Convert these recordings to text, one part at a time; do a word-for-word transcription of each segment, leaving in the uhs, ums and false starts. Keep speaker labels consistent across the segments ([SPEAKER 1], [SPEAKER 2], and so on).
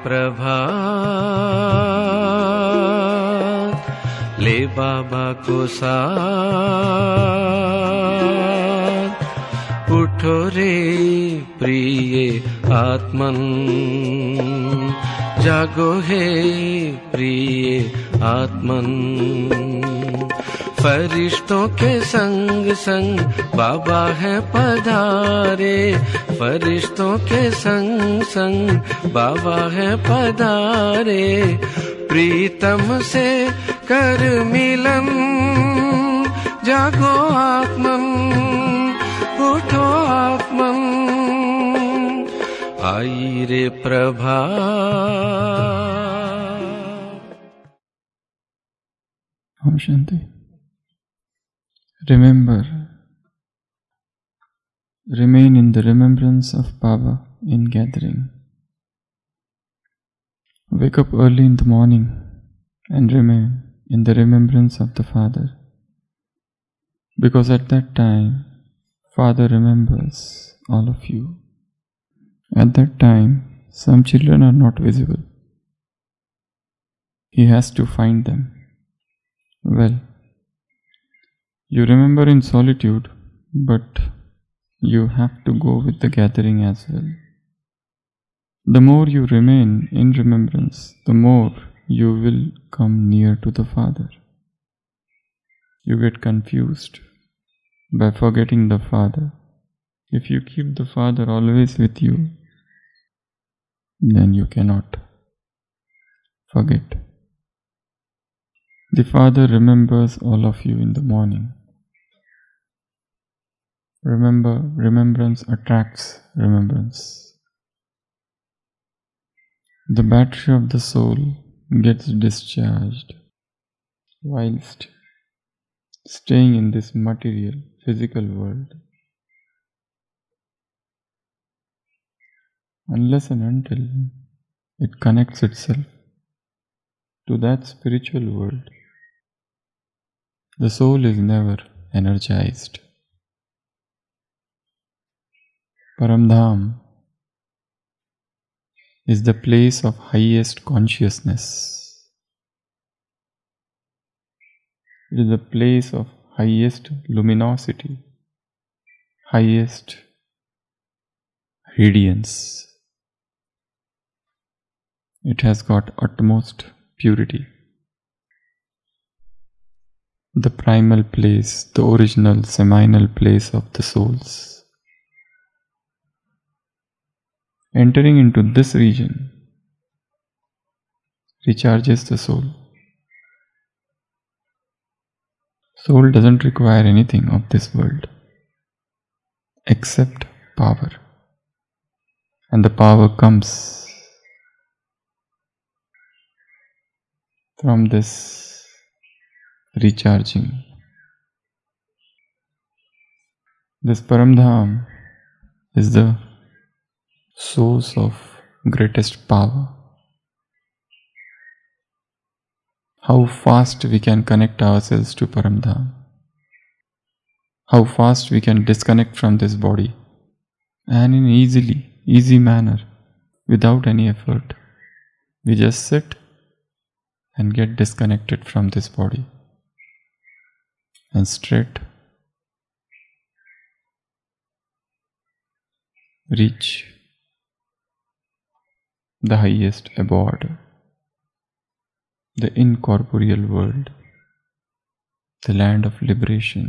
[SPEAKER 1] प्रभात, ले बाबा को साथ, उठो रे प्रिय आत्मन, जागो है प्रिय आत्मन। फरिश्तों के संग संग बाबा है पधारे, फरिश्तों के संग संग बाबा है पधारे। प्रीतम से कर मिलन, जागो आत्मन, उठो आत्मन, आई रे प्रभात।
[SPEAKER 2] Om Shanti. Remember, remain in the remembrance of Baba in gathering. Wake up early in the morning and remain in the remembrance of the Father, because at that time, Father remembers all of you. At that time, some children are not visible. He has to find them. Well, you remember in solitude, but you have to go with the gathering as well. The more you remain in remembrance, the more you will come near to the Father. You get confused by forgetting the Father. If you keep the Father always with you, then you cannot forget. The Father remembers all of you in the morning. Remember, remembrance attracts remembrance. The battery of the soul gets discharged whilst staying in this material, physical world. Unless and until it connects itself to that spiritual world, the soul is never energized. Paramdham is the place of highest consciousness. It is the place of highest luminosity, highest radiance. It has got utmost purity. The primal place, the original seminal place of the souls. Entering into this region recharges the soul. Soul doesn't require anything of this world except power. And the power comes from this recharging. This Paramdham is the source of greatest power. How fast we can connect ourselves to Paramdham. How fast we can disconnect from this body, and in easily, easy manner, without any effort. We just sit and get disconnected from this body, and straight reach the highest abode, the incorporeal world, the land of liberation,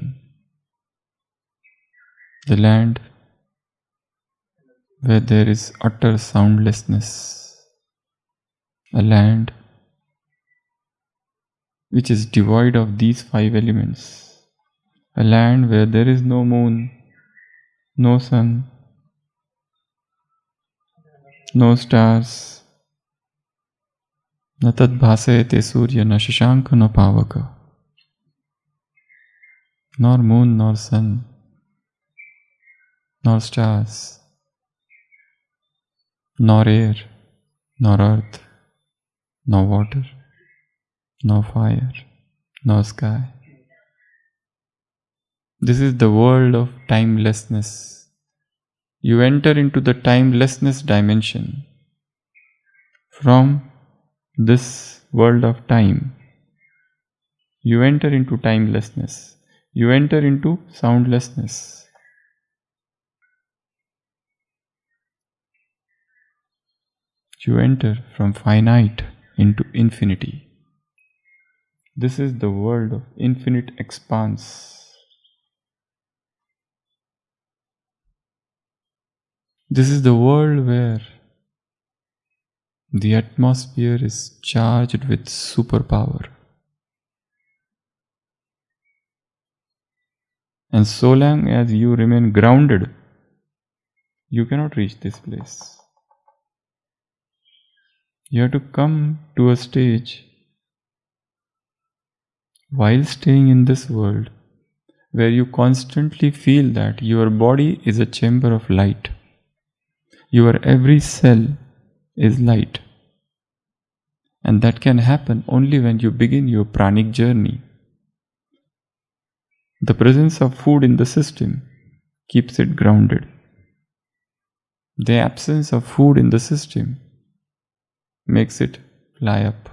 [SPEAKER 2] the land where there is utter soundlessness, a land which is devoid of these five elements, a land where there is no moon, no sun, no stars, na tad bhasayate surya na shashanka na pavaka, nor moon, nor sun, nor stars, nor air, nor earth, nor water, nor fire, nor sky. This is the world of timelessness. You enter into the timelessness dimension. from this world of time, you enter into timelessness. You enter into soundlessness. You enter from finite into infinity. This is the world of infinite expanse. This is the world where the atmosphere is charged with superpower. And so long as you remain grounded, you cannot reach this place. You have to come to a stage while staying in this world where you constantly feel that your body is a chamber of light. Your every cell is light. And that can happen only when you begin your pranic journey. The presence of food in the system keeps it grounded. The absence of food in the system makes it fly up.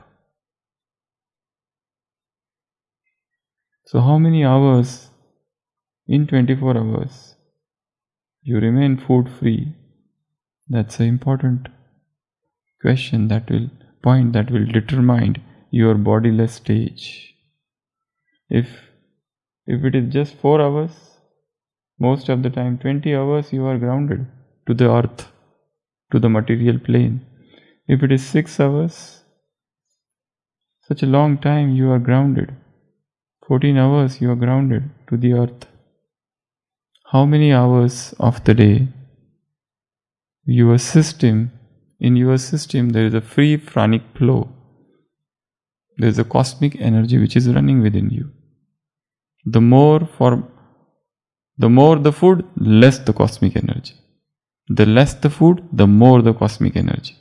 [SPEAKER 2] So how many hours in twenty-four hours you remain food free? That's an important question that will point that will determine your bodiless stage. If if it is just four hours, most of the time twenty hours you are grounded to the earth, to the material plane. If it is six hours, such a long time you are grounded. fourteen hours you are grounded to the earth. How many hours of the day? Your system, in your system there is a free pranic flow. There is a cosmic energy which is running within you. The more for the more the food, less the cosmic energy. The less the food, the more the cosmic energy.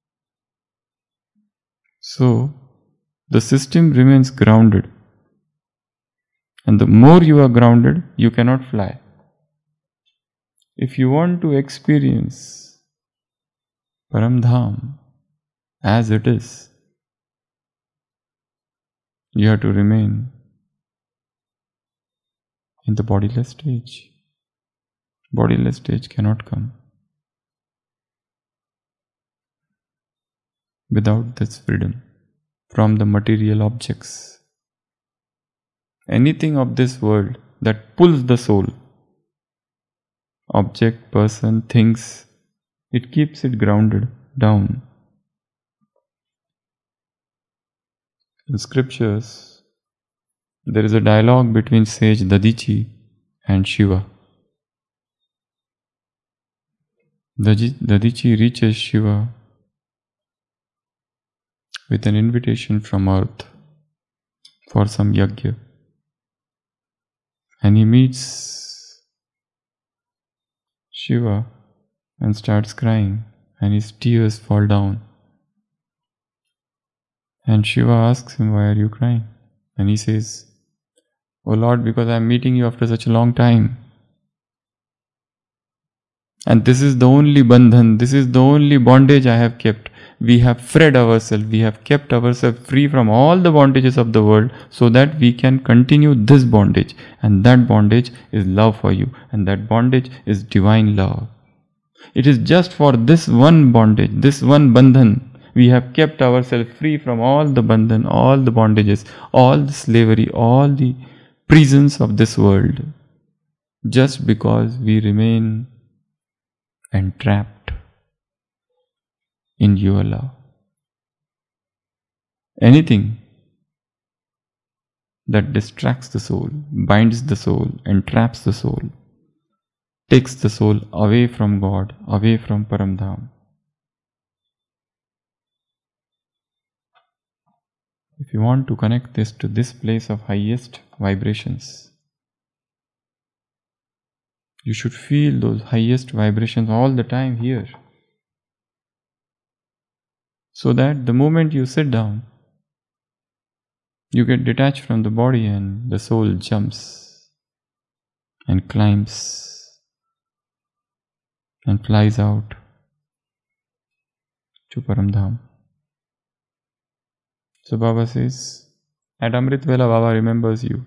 [SPEAKER 2] So the system remains grounded. And the more you are grounded, you cannot fly. If you want to experience Paramdham as it is, you have to remain in the bodiless stage. Bodiless stage cannot come without this freedom from the material objects. Anything of this world that pulls the soul, object, person, things, it keeps it grounded down. In scriptures, there is a dialogue between sage Dadichi and Shiva. Dadichi reaches Shiva with an invitation from earth for some yajna. And he meets Shiva and starts crying, and his tears fall down. And Shiva asks him, "Why are you crying?" And he says, "Oh Lord, because I am meeting you after such a long time. And this is the only bandhan, this is the only bondage I have kept. We have freed ourselves, we have kept ourselves free from all the bondages of the world so that we can continue this bondage. And that bondage is love for you. And that bondage is divine love. It is just for this one bondage, this one bandhan. We have kept ourselves free from all the bandhan, all the bondages, all the slavery, all the prisons of this world. Just because we remain entrapped in your love. Anything that distracts the soul, binds the soul, entraps the soul, takes the soul away from God, away from Paramdham. If you want to connect this to this place of highest vibrations, you should feel those highest vibrations all the time here. So that the moment you sit down, you get detached from the body and the soul jumps and climbs and flies out to Paramdham. So Baba says, at Amrit Vela, Baba remembers you.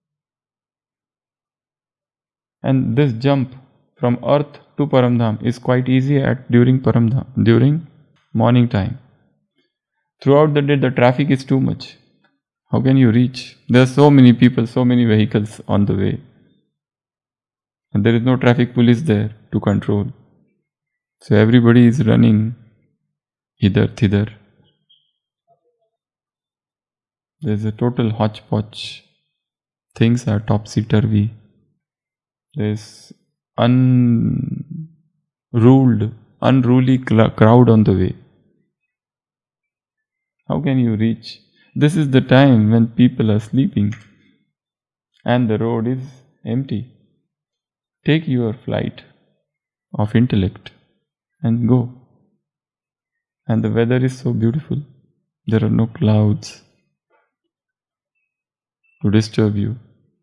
[SPEAKER 2] And this jump from earth to Paramdham is quite easy at during Paramdham, during morning time. Throughout the day, the traffic is too much. How can you reach? There are so many people, so many vehicles on the way. And there is no traffic police there to control. So everybody is running hither, thither. There is a total hodgepodge. Things are topsy-turvy. There is unruled, unruly crowd on the way. How can you reach? This is the time when people are sleeping and the road is empty. Take your flight of intellect and go. And the weather is so beautiful. There are no clouds to disturb you.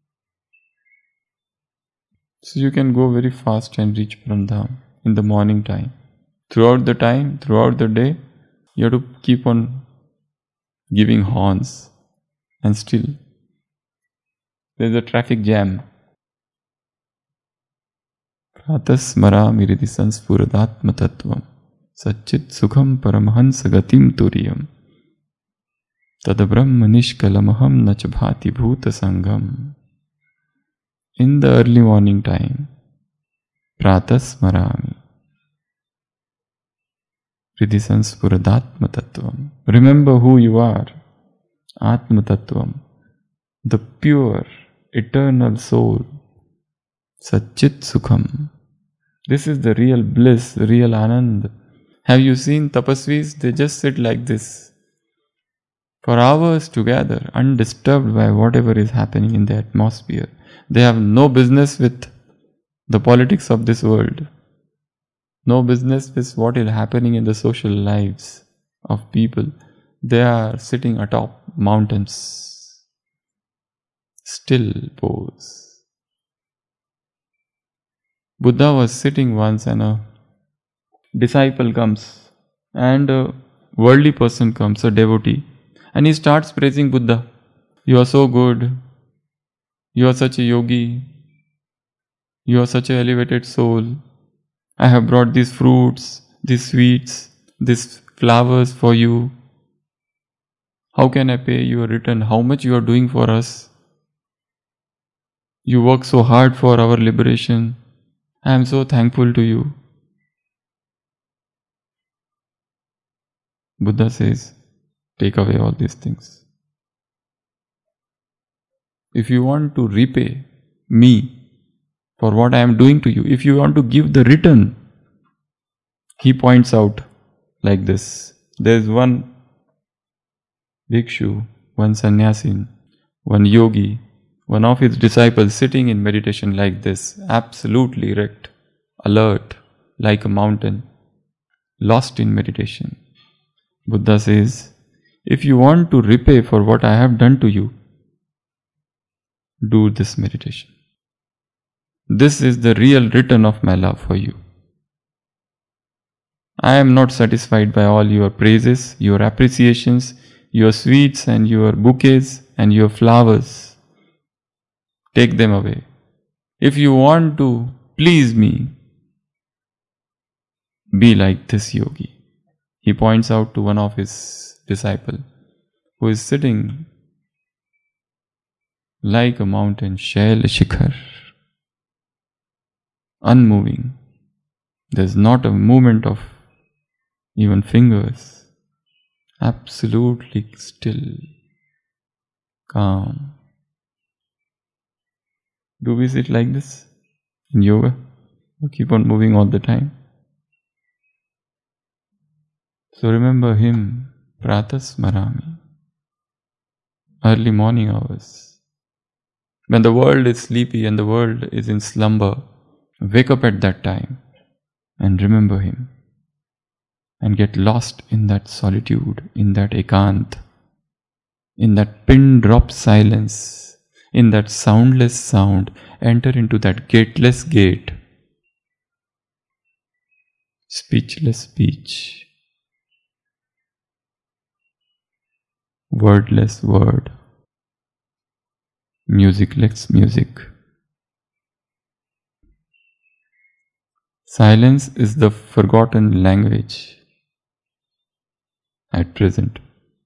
[SPEAKER 2] So you can go very fast and reach Paramdham in the morning time. Throughout the time, throughout the day, you have to keep on giving horns, and still there is a traffic jam. Pratas marami ridhi sanspuradatma tattvam satchit sukham paramhansa gatim turiyam tadabrahma nishkalamaham nachabhati bhuta sangam. In the early morning time, pratas marami ridhi sanspuradatma tattvam. Remember who you are, Atma Tattvam, the pure, eternal soul, Satchit Sukham. This is the real bliss, real Anand. Have you seen tapasvis? They just sit like this for hours together, undisturbed by whatever is happening in the atmosphere. They have no business with the politics of this world, no business with what is happening in the social lives of people. They are sitting atop mountains, still pose. Buddha was sitting once and a disciple comes and a worldly person comes, a devotee, and he starts praising Buddha. You are so good. You are such a yogi. You are such an elevated soul. I have brought these fruits, these sweets, these flowers for you. How can I pay you a return? How much you are doing for us? You work so hard for our liberation. I am so thankful to you. Buddha says, take away all these things. If you want to repay me for what I am doing to you, if you want to give the return, he points out like this. There is one bhikshu, one sannyasin, one yogi, one of his disciples sitting in meditation like this, absolutely erect, alert, like a mountain, lost in meditation. Buddha says, if you want to repay for what I have done to you, do this meditation. This is the real return of my love for you. I am not satisfied by all your praises, your appreciations, your sweets and your bouquets and your flowers. Take them away. If you want to please me, be like this yogi. He points out to one of his disciples who is sitting like a mountain, Shail Shikhar, unmoving. There is not a movement of even fingers, absolutely still, calm. Do we sit like this in yoga? Or keep on moving all the time? So remember him, Pratas Marami, early morning hours. When the world is sleepy and the world is in slumber, wake up at that time and remember him. And get lost in that solitude, in that ekant, in that pin drop silence, in that soundless sound. Enter into that gateless gate, speechless speech. wordless word, musicless music. Silence is the forgotten language at present.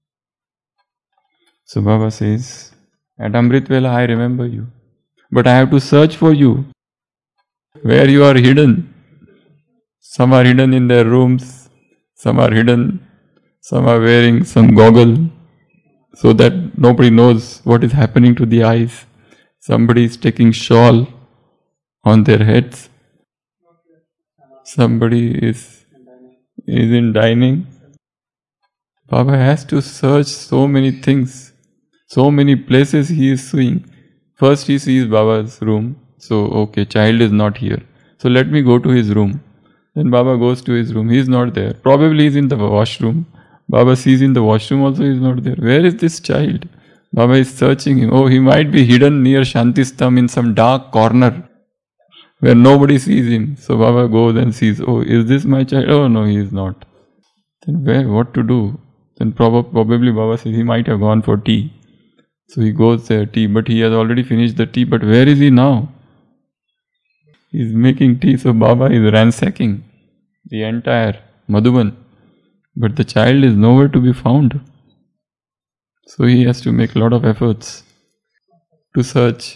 [SPEAKER 2] So Baba says, at Amrit Vela I remember you, but I have to search for you, where you are hidden. Some are hidden in their rooms, some are hidden, some are wearing some goggle so that nobody knows what is happening to the eyes. Somebody is taking shawl on their heads. Somebody is, is in dining. Baba has to search so many things, so many places he is seeing. First he sees Baba's room. So, okay, child is not here. So let me go to his room. Then Baba goes to his room. He is not there. Probably he is in the washroom. Baba sees in the washroom also he is not there. Where is this child? Baba is searching him. Oh, he might be hidden near Shantistham in some dark corner where nobody sees him. So Baba goes and sees, oh, is this my child? Oh, no, he is not. Then where, what to do? Then prob- probably Baba says he might have gone for tea. So he goes there, tea, but he has already finished the tea. But where is he now? He is making tea. So Baba is ransacking the entire Madhuban. But the child is nowhere to be found. So he has to make a lot of efforts to search.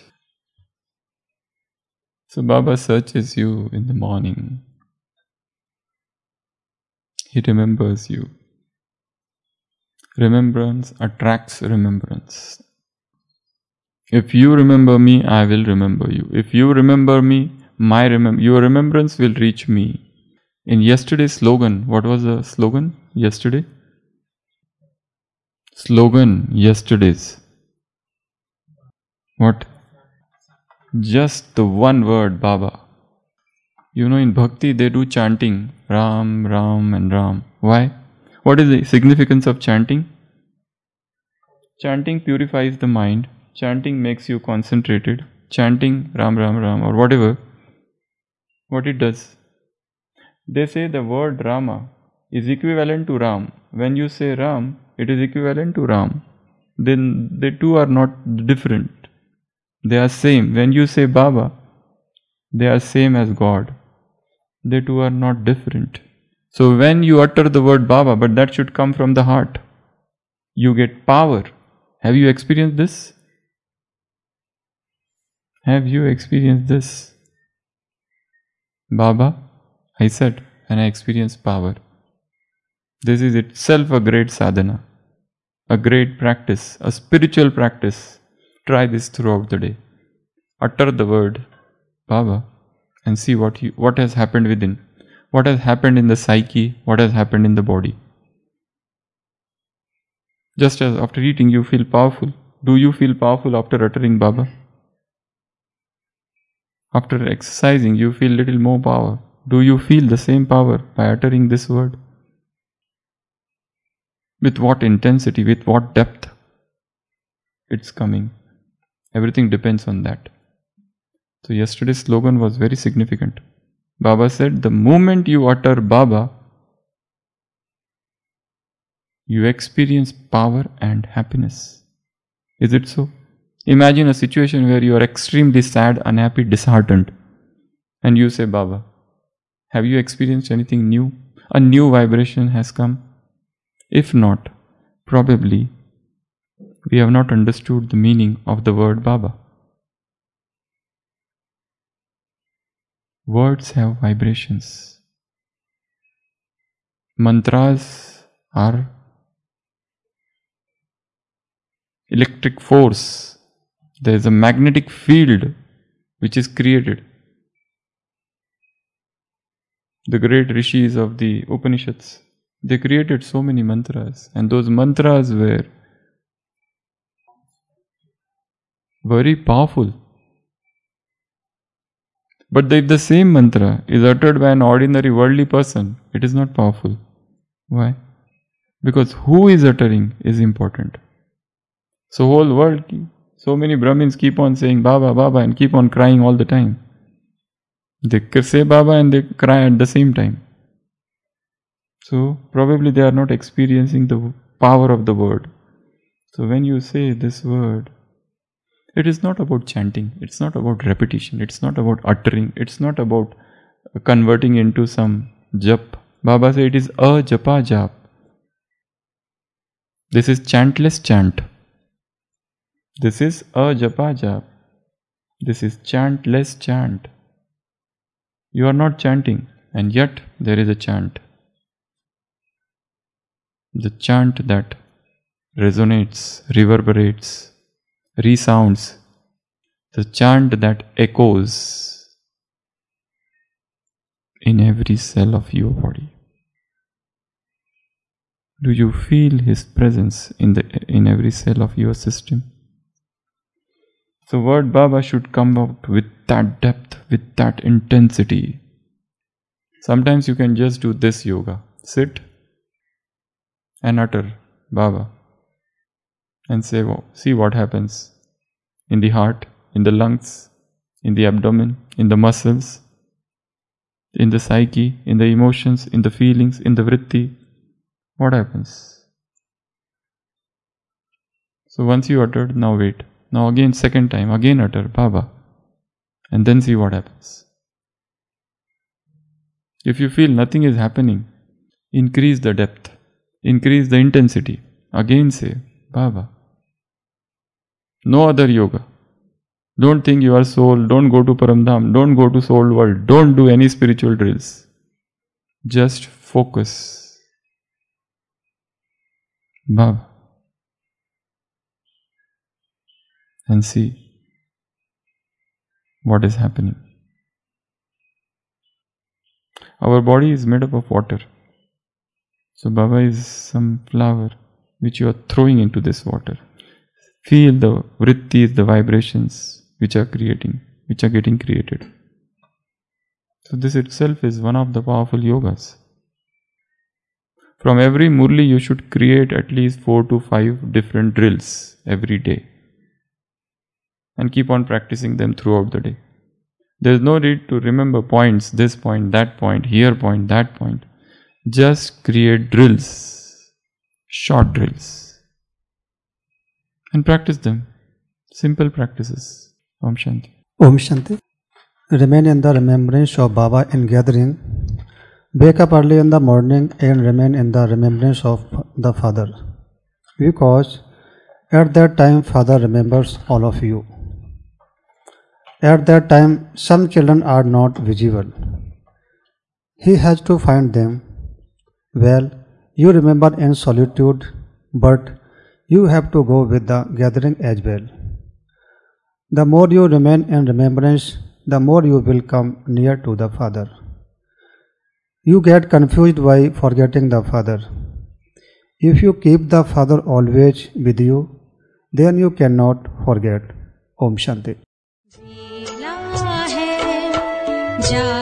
[SPEAKER 2] So Baba searches you in the morning. He remembers you. Remembrance attracts remembrance. If you remember me, I will remember you. If you remember me, my remem- your remembrance will reach me. In yesterday's slogan, what was the slogan yesterday? Slogan yesterday's. What? Just the one word, Baba. You know, in Bhakti they do chanting, Ram, Ram and Ram. Why? What is the significance of chanting? Chanting purifies the mind. Chanting makes you concentrated. Chanting Ram, Ram, Ram or whatever, what it does. They say the word Rama is equivalent to Ram. When you say Ram, it is equivalent to Ram. Then the two are not different. They are same. When you say Baba, they are same as God. They two are not different. So when you utter the word Baba, but that should come from the heart, you get power. Have you experienced this? Have you experienced this? Baba, I said, and I experienced power. This is itself a great sadhana, a great practice, a spiritual practice. Try this throughout the day. Utter the word Baba and see what you, what has happened within, what has happened in the psyche, what has happened in the body. Just as after eating you feel powerful, do you feel powerful after uttering Baba? After exercising you feel little more power. Do you feel the same power by uttering this word? With what intensity, with what depth it's coming. Everything depends on that. So yesterday's slogan was very significant. Baba said, the moment you utter Baba, you experience power and happiness. Is it so? Imagine a situation where you are extremely sad, unhappy, disheartened, and you say Baba. Have you experienced anything new? A new vibration has come? If not, probably we have not understood the meaning of the word Baba. Words have vibrations. Mantras are electric force. There is a magnetic field which is created. The great rishis of the Upanishads, they created so many mantras, and those mantras were very powerful. But if the same mantra is uttered by an ordinary worldly person, it is not powerful. Why? Because who is uttering is important. So whole world, so many Brahmins keep on saying Baba, Baba and keep on crying all the time. They say Baba and they cry at the same time. So probably they are not experiencing the power of the word. So when you say this word, it is not about chanting, it's not about repetition, it's not about uttering, it's not about converting into some jap. Baba said it is a japa jap. This is chantless chant. This is a japa jap. This is chantless chant. You are not chanting, and yet there is a chant. The chant that resonates, reverberates, resounds, the chant that echoes in every cell of your body. Do you feel His presence in the in every cell of your system? So word Baba should come out with that depth, with that intensity. Sometimes you can just do this yoga. Sit and utter Baba and say, oh, see what happens in the heart, in the lungs, in the abdomen, in the muscles, in the psyche, in the emotions, in the feelings, in the vritti. What happens? So once you uttered, now wait. Now again, second time, again utter Baba, and then see what happens. If you feel nothing is happening, increase the depth, increase the intensity. Again say Baba. No other yoga. Don't think you are soul, don't go to Paramdham, don't go to soul world, don't do any spiritual drills. Just focus. Baba. And see what is happening. Our body is made up of water. So Baba is some flower which you are throwing into this water. Feel the vrittis, the vibrations which are creating, which are getting created. So this itself is one of the powerful yogas. From every murli you should create at least four to five different drills every day. And keep on practicing them throughout the day. There is no need to remember points, this point, that point, here point, that point. Just create drills, short drills, and practice them. Simple practices. Om Shanti.
[SPEAKER 3] Om Shanti. Remain in the remembrance of Baba in gathering. Wake up early in the morning and remain in the remembrance of the Father. Because at that time Father remembers all of you. At that time, some children are not visible. He has to find them. Well, you remember in solitude, but you have to go with the gathering as well. The more you remain in remembrance, the more you will come near to the Father. You get confused by forgetting the Father. If you keep the Father always with you, then you cannot forget. Om Shanti.
[SPEAKER 4] जा